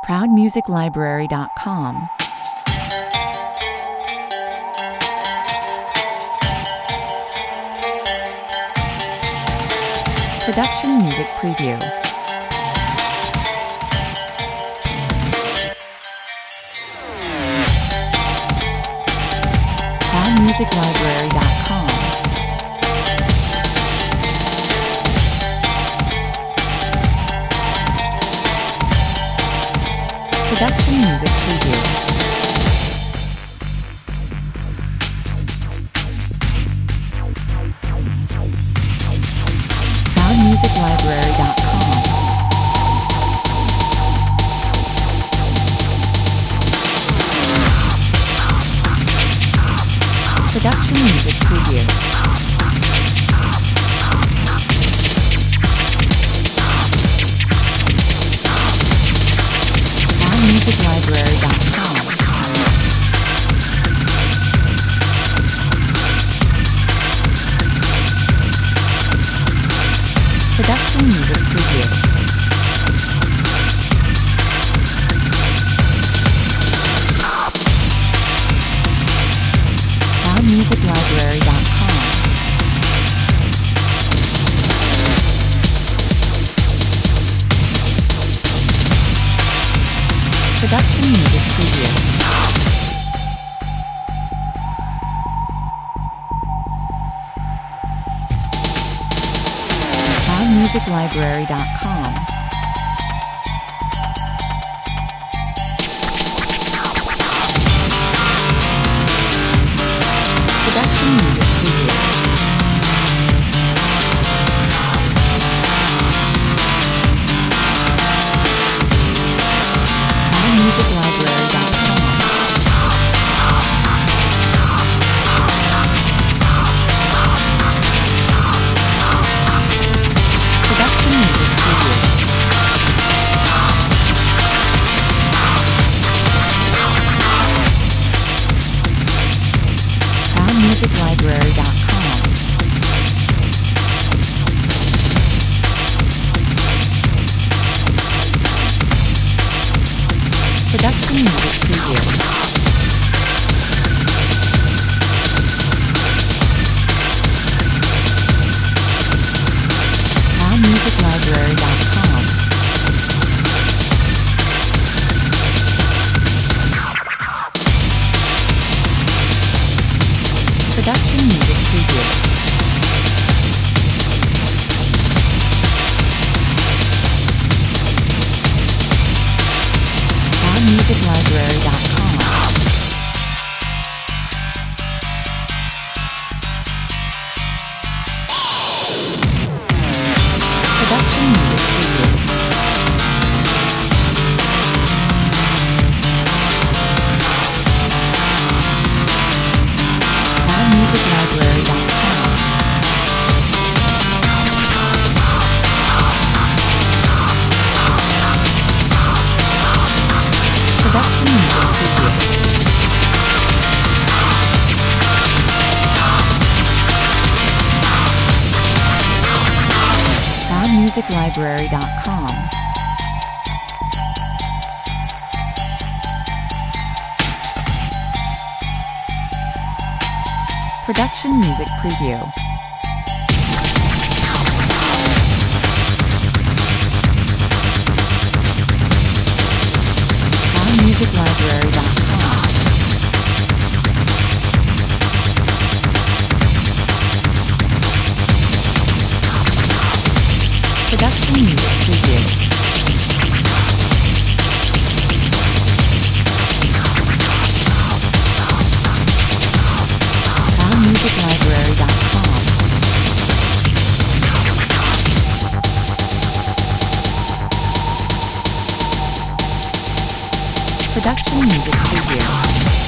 ProudMusicLibrary.com. Production Music Preview. ProudMusicLibrary.com. Production Music Preview. ProudMusicLibrary.com. Production Music Preview. ProudMusicLibrary.com. Production Music Preview. ProudMusicLibrary.com. Production Music Preview. ProudMusicLibrary.com. Production Music Preview. ProudMusicLibrary.com. Production Music Preview. ProudMusicLibrary.com. Production Music Preview. ProudMusicLibrary.com. Production Music Preview. ProudMusicLibrary.com. Production Music Preview. ProudMusicLibrary.com. Production Music Preview. ProudMusicLibrary.com. Production Music Preview. ProudMusicLibrary.com. Production Music Preview. ProudMusicLibrary.com. Production Music Preview.